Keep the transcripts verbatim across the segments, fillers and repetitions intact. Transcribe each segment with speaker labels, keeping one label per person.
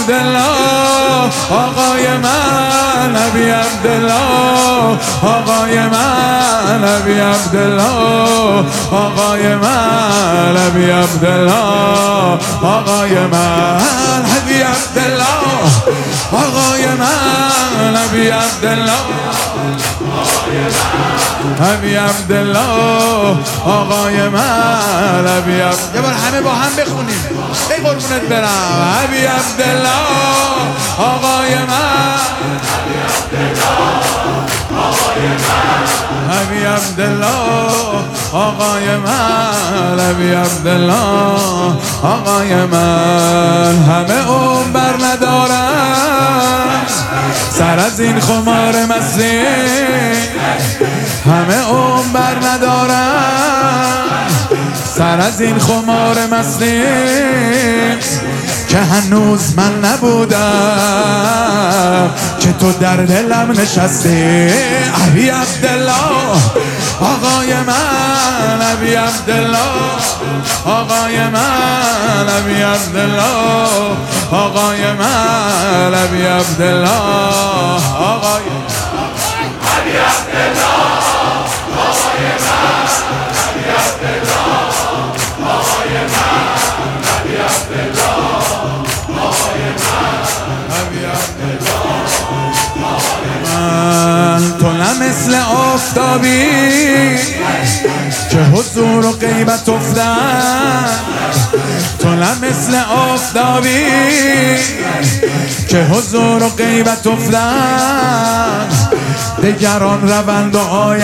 Speaker 1: عبدالله آقای من ابی عبدالله آقای من ابی عبدالله آقای من ابی عبدالله آقای من ابی عبدالله آقای من ابی عبدالله ابی عبدالله آقای من ابی عبدالله. یه بار همه با هم بخونیم ای قربونت برم. ابی عبدالله آقای من ابی عبدالله آقای من ابی عبدالله آقای من. همه اون بر ندارم سر از این خمار مستی، همه اون بر ندارم سر از این خمار مستی که هنوز من نبودم که تو در دلم نشستی. ابی عبدالله آقای من ابی عبدالله آقای من ابی عبدالله آقای من ابی عبدالله آقای ابی عبدالله آقای من ابی عبدالله آقای من ابی عبدالله آقای من ابی عبدالله آقای من. تو نه مثل آفتابی که حضور و غیبت افتن، تو نه مثل آفتابی که حضور و غیبت افتن دگران روند و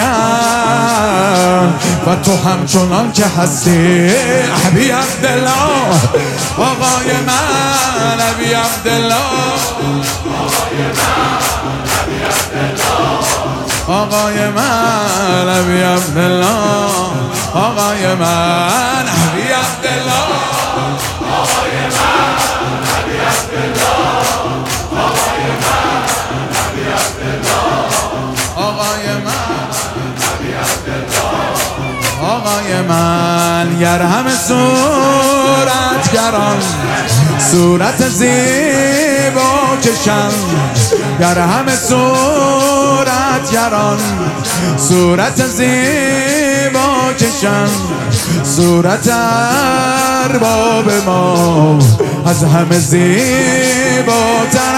Speaker 1: آیند و تو همچنان که هستی. ابی عبدالله آقای من ابی عبدالله آقای من ابی عبدالله آقای من ابی عبدالله آقای من ابی عبدالله آقای من ابی عبدالله آقای من ابی عبدالله آقای من ابی عبدالله آقای من. یرحم صورتگران صورت زیبا کشم، یرحم صورتگران صورت زیبا کشم، صورت ارباب ما از همه زیباتر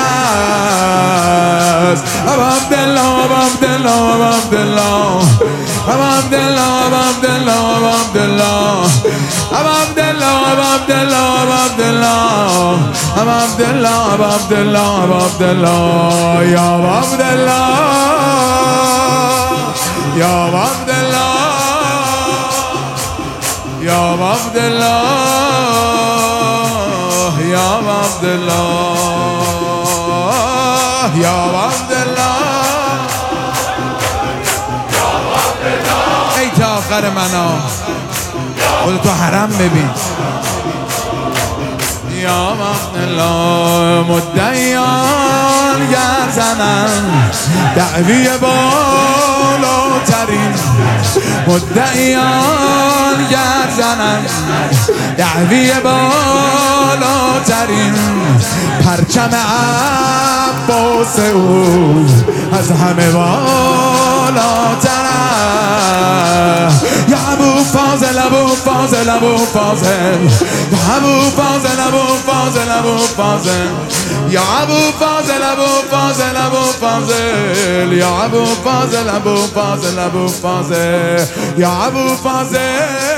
Speaker 1: است. ابا عبدالله ابا عبدالله ابا عبدالله ابا عبدالله ابا عبدالله ابا عبدالله ابا عبدالله ابا عبدالله ابا عبدالله ابا عبدالله ابا عبدالله ابا عبدالله یا ابا عبدالله یا ابا عبدالله یا ابا عبدالله یا ابا عبدالله یا ابا عبدالله ای تا آخر منا خودتو حرم ببین. یا عبدالله مدعیان گرزنن دعوی بالاترین، مدعیان گرزنن دعوی بالاترین، پرچم عباس او از همه بالاتر است. یا ابو فاضل ابو فاضل ابو فاضل یا ابو فاضل ابو فاضل ابو فاضل یا ابو فاضل ابو فاضل ابو فاضل یا ابو فاضل ابو فاضل ابو فاضل یا ابو فاضل